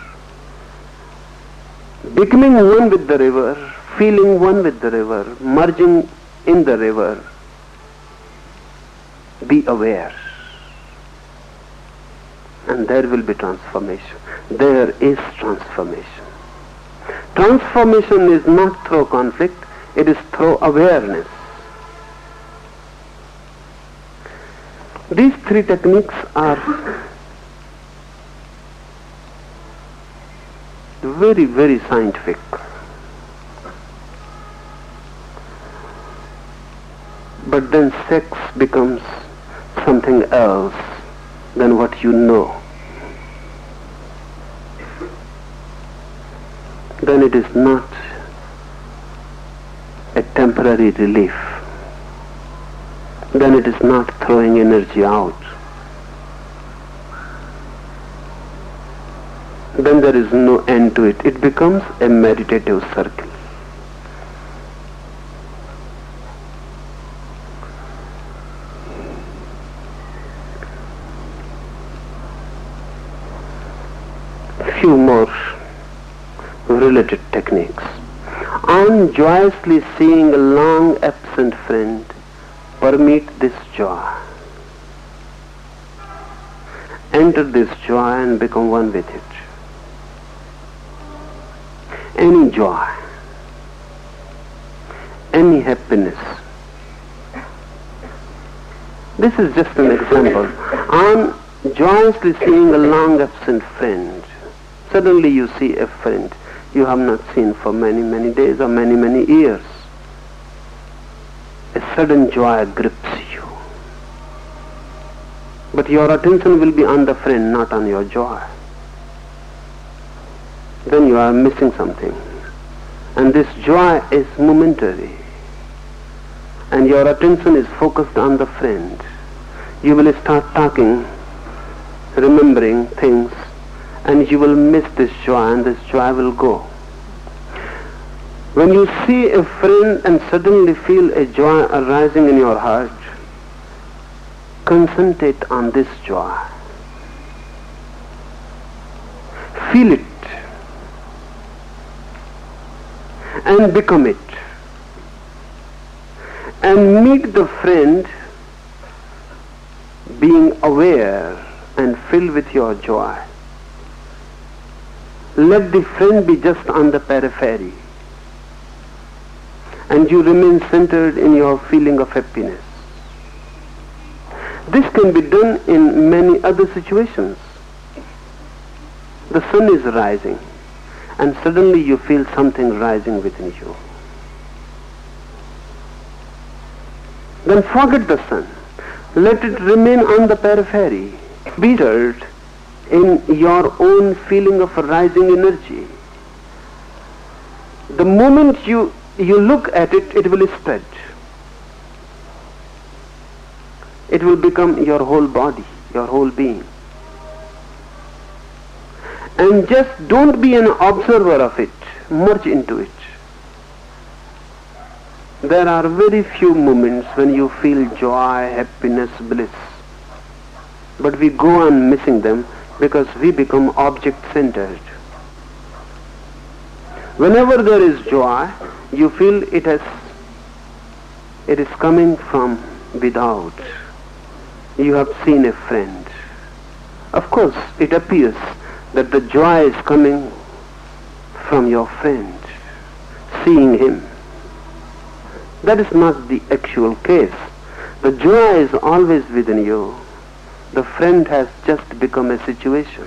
Becoming one with the river, feeling one with the river, merging in the river, be aware. And there will be transformation. There is transformation. Transformation is not through conflict, it is through awareness. These three techniques are very, very scientific. But then sex becomes something else than what you know, then it is not a temporary relief. Then it is not throwing energy out. Then there is no end to it. It becomes a meditative circle. Few more related techniques. On joyously seeing a long absent friend, permit this joy. Enter this joy and become one with it. Any joy, any happiness. This is just an example. On joyously seeing a long absent friend, suddenly you see a friend you have not seen for many, many days or many, many years. A sudden joy grips you. But your attention will be on the friend, not on your joy. Then you are missing something. And this joy is momentary. And your attention is focused on the friend. You will start talking, remembering things, and you will miss this joy, and this joy will go. When you see a friend and suddenly feel a joy arising in your heart, concentrate on this joy. Feel it and become it. And meet the friend being aware and filled with your joy. Let the friend be just on the periphery, and you remain centered in your feeling of happiness. This can be done in many other situations. The sun is rising, and suddenly you feel something rising within you. Then forget the sun. Let it remain on the periphery. Be stirred in your own feeling of a rising energy. The moment you look at it, it will spread. It will become your whole body, your whole being. And just don't be an observer of it. Merge into it. There are very few moments when you feel joy, happiness, bliss. But we go on missing them because we become object-centered. Whenever there is joy, you feel it is coming from without. You have seen a friend. Of course, it appears that the joy is coming from your friend, seeing him. That is not the actual case. The joy is always within you. The friend has just become a situation.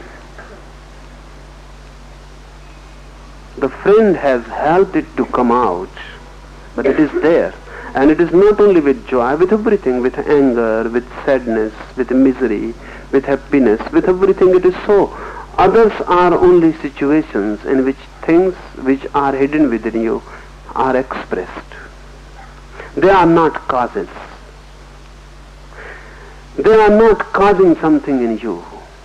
The friend has helped it to come out, but it is there. And it is not only with joy, with everything, with anger, with sadness, with misery, with happiness, with everything it is so. Others are only situations in which things which are hidden within you are expressed. They are not causes. They are not causing something in you.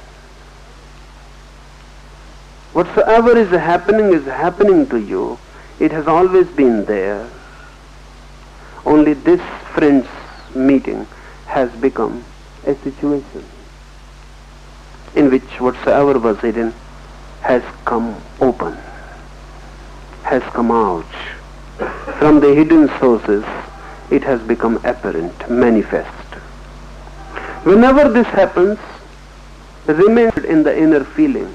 Whatsoever is happening to you. It has always been there. Only this friend's meeting has become a situation in which whatsoever was hidden has come open, has come out. From the hidden sources, it has become apparent, manifest. Whenever this happens, remain in the inner feeling,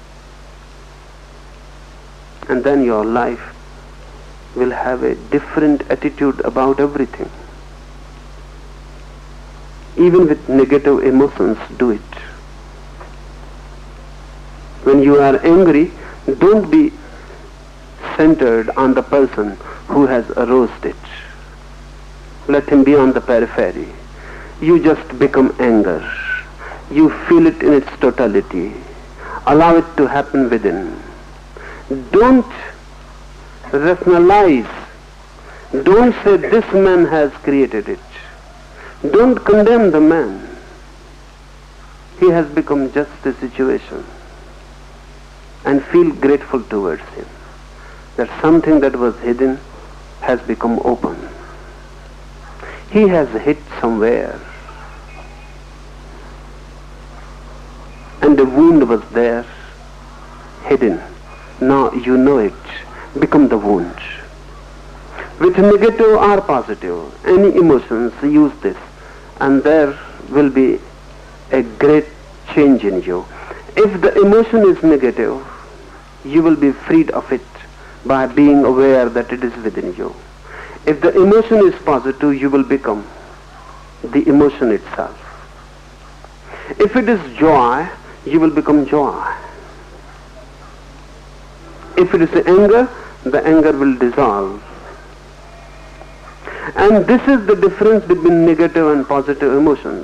and then your life will have a different attitude about everything. Even with negative emotions, do it. When you are angry, don't be centered on the person who has aroused it. Let him be on the periphery. you just become anger. You feel it in its totality. Allow it to happen within. Don't rationalize. Don't say this man has created it. Don't condemn the man. He has become just a situation. And feel grateful towards him. That something that was hidden has become open. He has hit somewhere. And the wound was there, hidden. Now you know it. Become the wound. With negative or positive, any emotions, use this. And there will be a great change in you. If the emotion is negative, you will be freed of it by being aware that it is within you. If the emotion is positive, you will become the emotion itself. If it is joy, you will become joy. If it is anger, the anger will dissolve. And this is the difference between negative and positive emotions.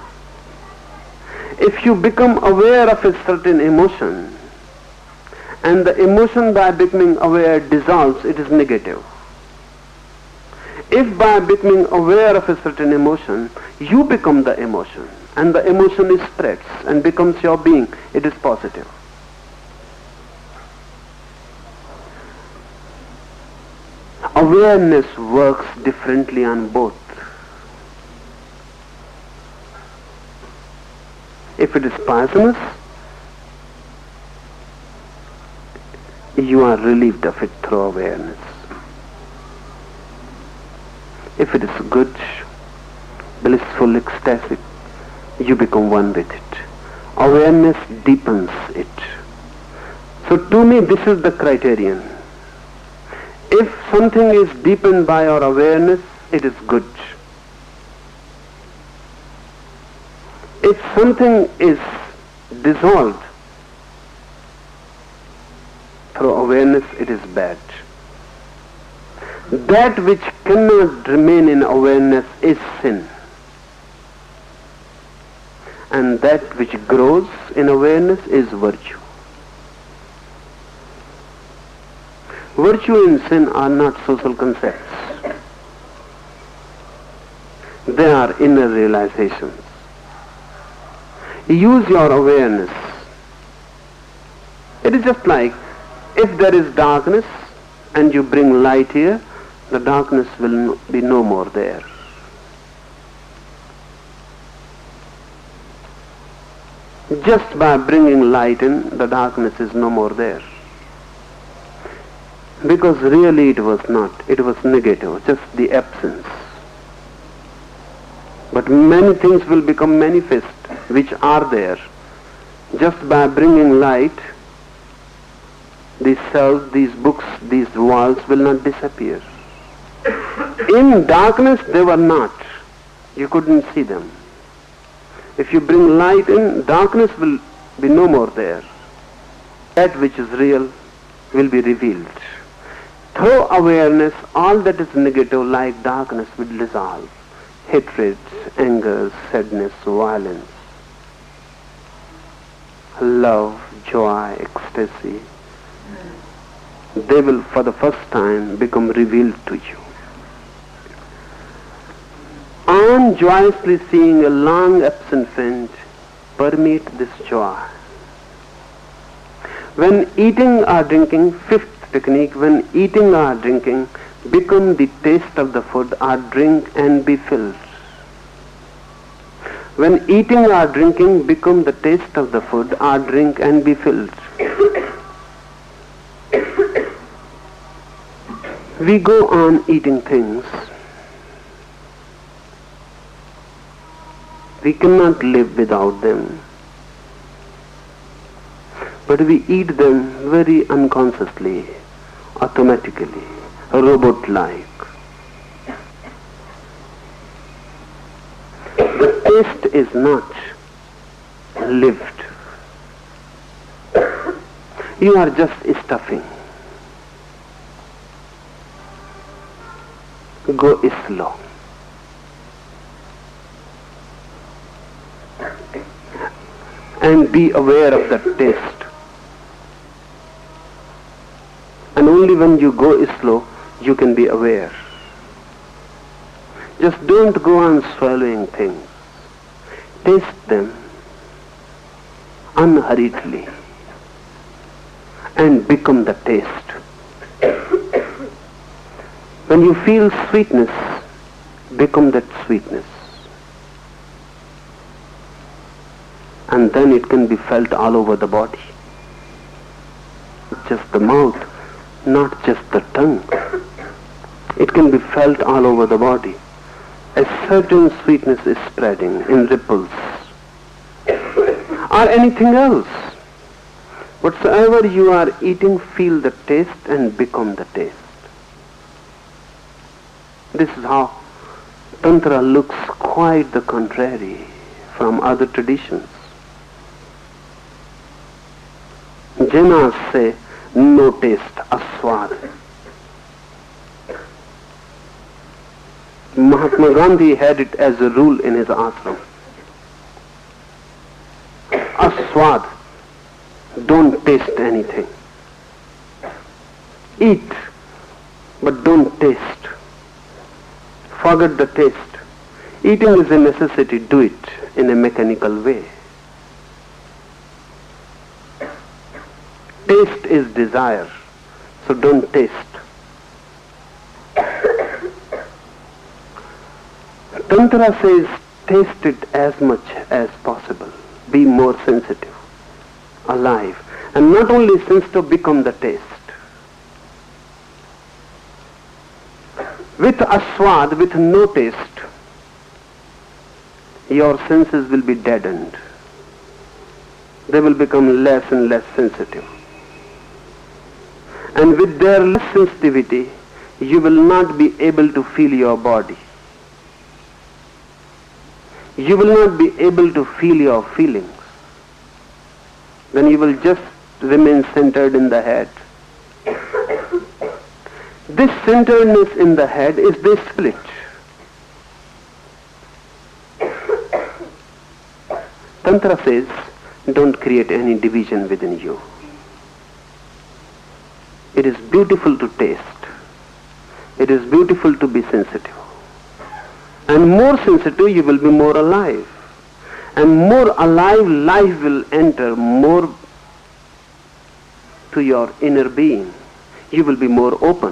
If you become aware of a certain emotion, and the emotion by becoming aware dissolves, it is negative. If by becoming aware of a certain emotion, you become the emotion, and the emotion is spreads and becomes your being, it is positive. Awareness works differently on both. If it is poisonous, you are relieved of it through awareness. If it is good, blissful, ecstatic, you become one with it. Awareness deepens it. So to me, this is the criterion. If something is deepened by our awareness, it is good. If something is dissolved through awareness, it is bad. That which cannot remain in awareness is sin. And that which grows in awareness is virtue. Virtue and sin are not social concepts. They are inner realizations. Use your awareness. It is just like if there is darkness and you bring light here, the darkness will be no more there. Just by bringing light in, the darkness is no more there. Because really it was not. It was negative, just the absence. But many things will become manifest, which are there. Just by bringing light, these cells, these books, these walls will not disappear. In darkness they were not. You couldn't see them. If you bring light in, darkness will be no more there. That which is real will be revealed. Through awareness, all that is negative like darkness will dissolve. Hatred, anger, sadness, violence, love, joy, ecstasy. They will for the first time become revealed to you. On joyously seeing a long absent friend, permit this joy. When eating or drinking, fifth technique, when eating or drinking, become the taste of the food or drink and be filled. When eating or drinking, become the taste of the food or drink and be filled. We go on eating things. We cannot live without them. But we eat them very unconsciously, automatically, robot-like. The taste is not lived. You are just stuffing. Go slow. and be aware of that taste. And only when you go slow, you can be aware. Just don't go on swallowing things. Taste them unhurriedly and become the taste. When you feel sweetness, become that sweetness. And then it can be felt all over the body. Not just the mouth, not just the tongue. It can be felt all over the body. A certain sweetness is spreading in ripples. Or anything else. Whatsoever you are eating, feel the taste and become the taste. This is how Tantra looks quite the contrary from other traditions. Jainas say, no taste, aswad. Mahatma Gandhi had it as a rule in his ashram. Aswad, don't taste anything. Eat, but don't taste. Forget the taste. Eating is a necessity, do it in a mechanical way. Taste is desire, so don't taste. Tantra says, taste it as much as possible. Be more sensitive, alive. And not only sensitive, become the taste. With aswad, with no taste, your senses will be deadened. They will become less and less sensitive. And with their less sensitivity, you will not be able to feel your body. You will not be able to feel your feelings. Then you will just remain centered in the head. This centeredness in the head is the split. Tantra says, don't create any division within you. It is beautiful to taste. It is beautiful to be sensitive. And more sensitive, you will be more alive. And more alive, life will enter more to your inner being. You will be more open.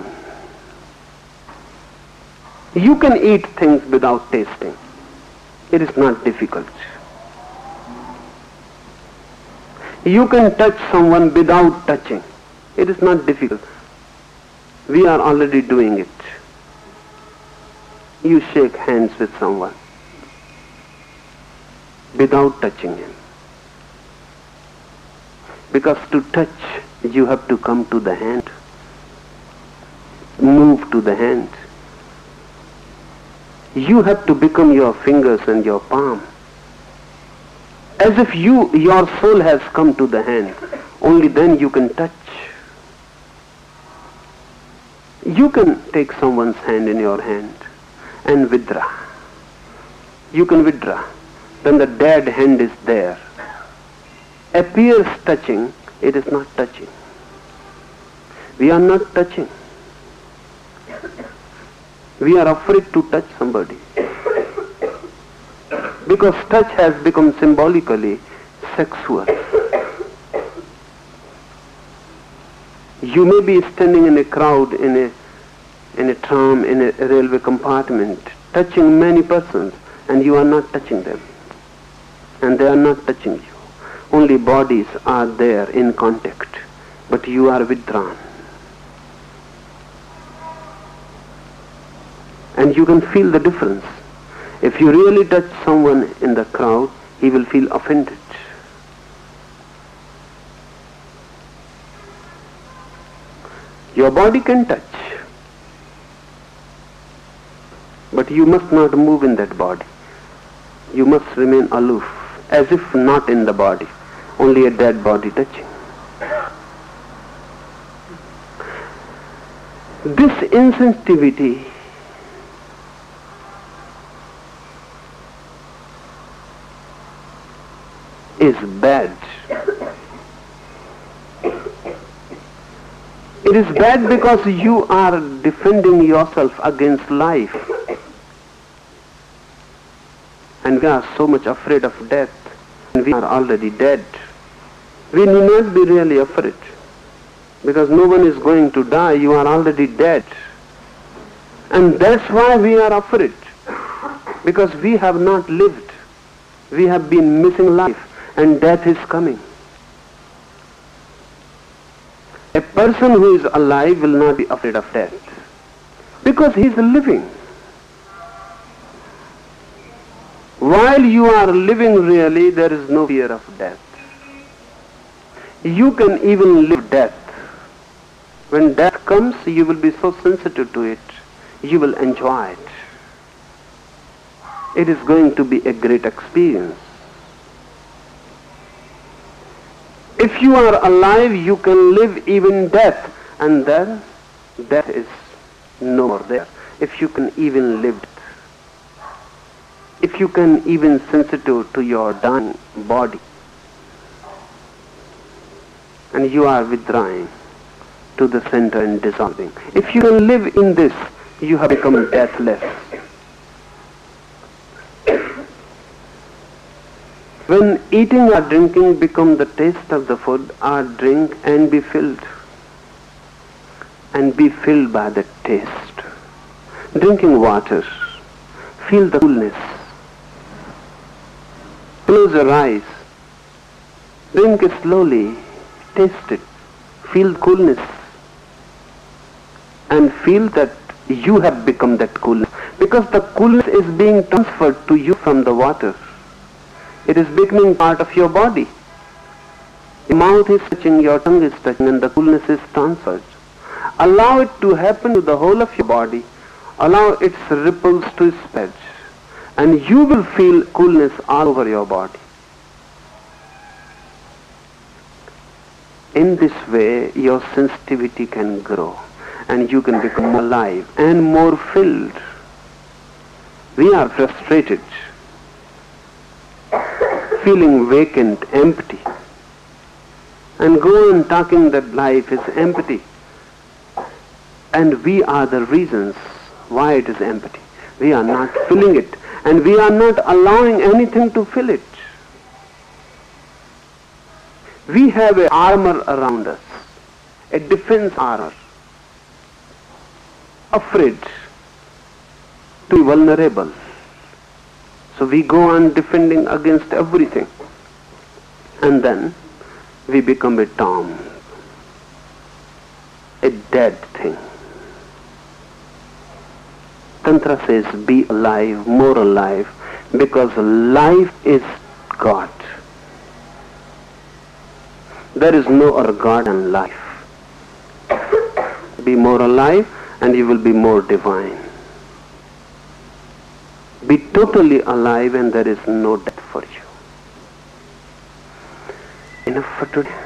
You can eat things without tasting. It is not difficult. You can touch someone without touching. It is not difficult. We are already doing it. You shake hands with someone without touching him. Because to touch, you have to come to the hand, move to the hand. You have to become your fingers and your palm. As if your soul has come to the hand. Only then you can touch. You can take someone's hand in your hand and withdraw. You can withdraw. Then the dead hand is there. Appears touching, it is not touching. We are not touching. We are afraid to touch somebody. Because touch has become symbolically sexual. You may be standing in a crowd, in a tram, in a railway compartment, touching many persons, and you are not touching them. And they are not touching you. Only bodies are there in contact, but you are withdrawn. And you can feel the difference. If you really touch someone in the crowd, he will feel offended. Your body can touch, but you must not move in that body. You must remain aloof, as if not in the body, only a dead body touching. This insensitivity is bad. It is bad because you are defending yourself against life. And we are so much afraid of death. And we are already dead. We need not be really afraid. Because no one is going to die. You are already dead. And that's why we are afraid. Because we have not lived. We have been missing life. And death is coming. A person who is alive will not be afraid of death. Because he is living. While you are living really, there is no fear of death. You can even live death. When death comes, you will be so sensitive to it. You will enjoy it. It is going to be a great experience. If you are alive, you can live even death, and then death is no more there. If you can even live it, if you can even sensitive to your dying body, and you are withdrawing to the center and dissolving. If you can live in this, you have become deathless. When eating or drinking become the taste of the food, or drink and be filled. And be filled by the taste. Drinking water, feel the coolness. Close your eyes. Drink it slowly. Taste it. Feel the coolness. And feel that you have become that coolness. Because the coolness is being transferred to you from the water. It is becoming part of your body. Your mouth is touching, your tongue is touching, and the coolness is transferred. Allow it to happen to the whole of your body. Allow its ripples to spread. And you will feel coolness all over your body. In this way, your sensitivity can grow. And you can become alive and more filled. We are frustrated, feeling vacant, empty, and go on talking that life is empty. And we are the reasons why it is empty. We are not filling it, and we are not allowing anything to fill it. We have an armor around us, a defense armor, afraid to be vulnerable. So we go on defending against everything. And then we become a tomb, a dead thing. Tantra says, be alive, more alive, because life is God. There is no other God than life. Be more alive and you will be more divine. Be totally alive and there is no death for you. Enough for today.